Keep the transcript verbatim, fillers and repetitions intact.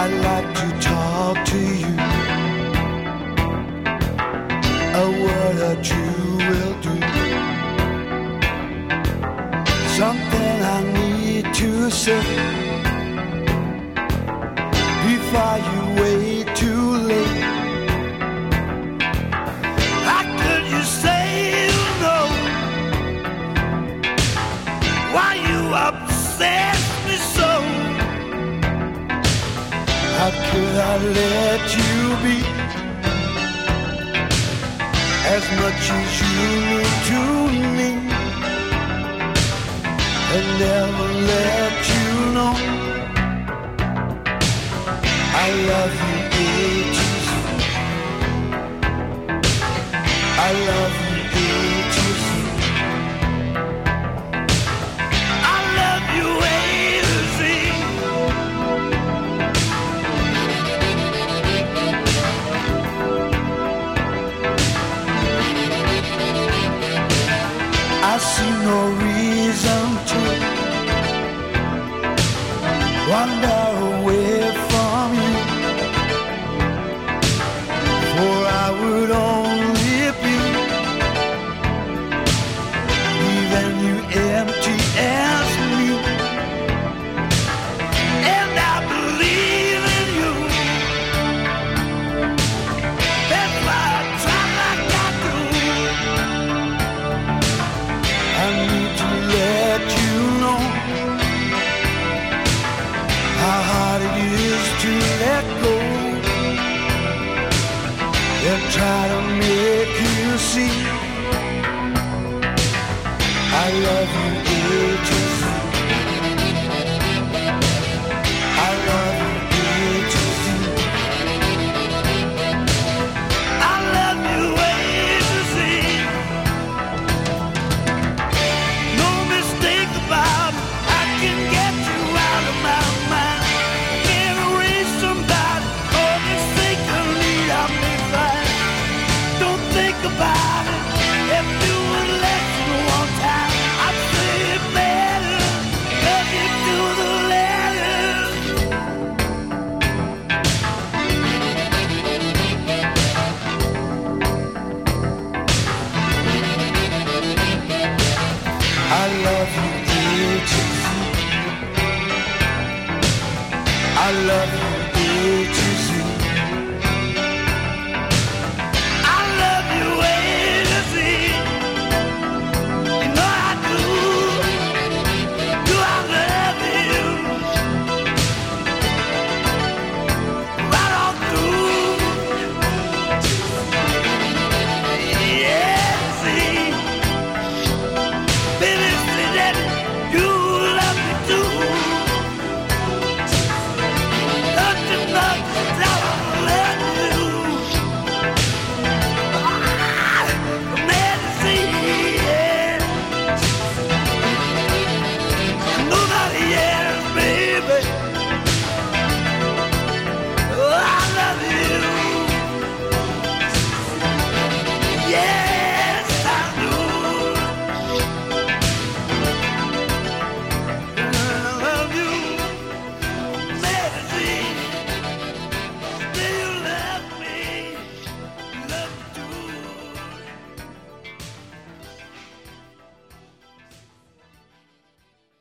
I'd like to talk to you. A word or two will do. Something I need to say before you wait too late. How could you say no? Why you upset me so? How could I let you be as much as you mean to me, and never let you know I love you ages. I love you ages. I love you ages. I see no reason to wander away from you, for I would only be leaving you empty as me. And I believe in you. That's why I try like I do. I need to let you know how hard it is to let go, and try to make you see I love you ages. I love you ages. I love you ages. No mistake about it, I can get you out of my mind. Can't erase somebody, or mistakenly I may find. Don't think about it, if you would listen one time, I'd say it better, love you to the letter. I love you ages. I love you